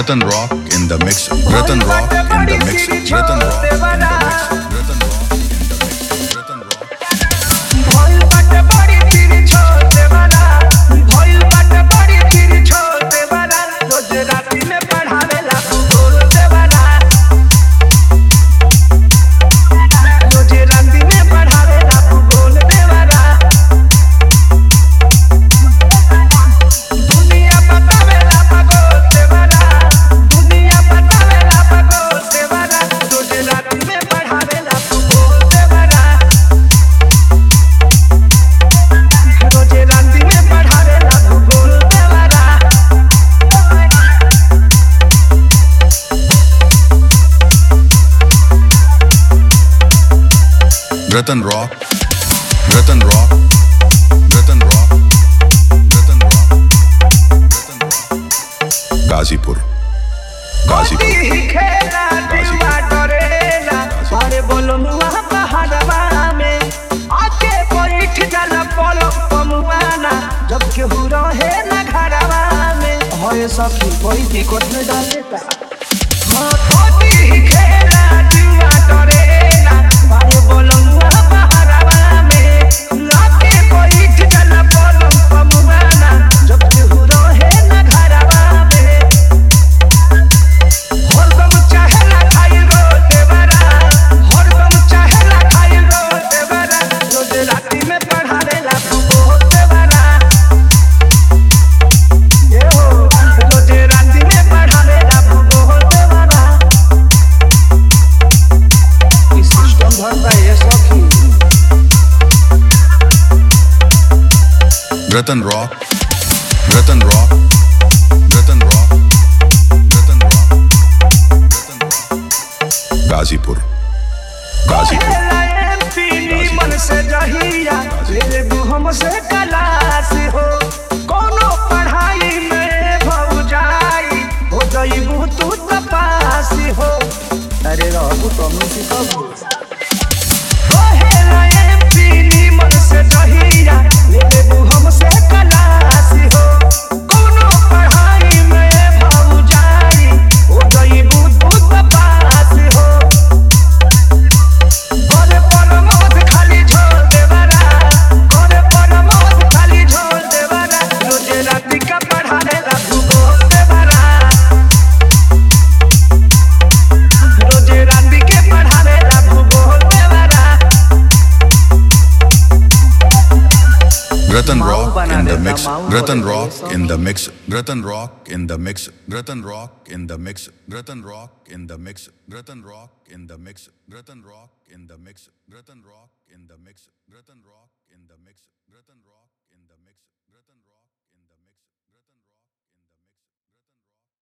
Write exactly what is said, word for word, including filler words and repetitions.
Ratan Rock in the mix. Ratan Rock in the mix. Ratan Rock in the mix. Ratan Rock in the mix. Ratan Rock. भइल बाटे बड़ी तेरी छोटे वाला, भइल बाटे बड़ी तेरी छोटे वाला, रोज राती में पढ़ावेला भूगोल देवाला, रोज राती में पढ़ावेला भूगोल देवाला, दुनिया बतावेला भूगोल देवाला, दुनिया बतावेला भूगोल देवाला, रोज राती में पढ़ावेला भूगोल देवाला, रोजे राती में पढ़ावेला भूगोल देवाला। Ratan Rock. Ratan Rock. Ratan Rock. Ratan Rock. Ratan Rock. Gazipur. Gazipur. ही खेला दिलवा डरेला, अरे बोलो मुआ पहाड़वा में आके बैठ जाला पलक पमुआना, जब केहू रहे ना घरवा में होए सखी कोई दिक्कत न डालेता। हाँ छोटी ही खेला दिलवा डरेला, अरे बोलो मुआ पहाड़वा में आके बैठ जाला पलक पमुआना, जब केहू रहे ना घरवा में हरदम चाहेला खाई रोल देवाला, हरदम चाहेला खाई रोल देवाला, रोज राती में पढ़ावेला भूगोल देवाला, ये हो रोज राती में पढ़ावेला भूगोल देवाला। इस सिस्टम भरता ये सखी। Ratan Rock. Ratan Rock. Ratan Rock. Ratan Rock. Ratan Rock. Gazipur. Gazipur. मन से जहिया तेरे बुहम से कलास हो, कोनो पढ़ाई में भव जाई हो जईबू तू तपास हो, अरे रहू तुम सिखबू मन से जहिया तेरे बुहम से कलास हो, कोनो पढ़ाई में भव जाई हो जईबू तू तपास हो, करे परमोद खाली झोल देवाला, करे परमोद खाली झोल देवाला, रोजे राती का पढ़ावेला भूगोल देवाला, रोजे राती के पढ़ावेला भूगोल देवाला। Ratan Rock in the mix. Ratan Rock in the mix. Ratan Rock in the mix. Ratan Rock in the mix. Ratan Rock in the mix. Ratan Rock in the mix. Ratan Rock in the mix. Ratan Rock in the mix. Ratan Rock in the mix. Ratan Rock in the mix. Ratan Rock in the mix. Ratan Rock.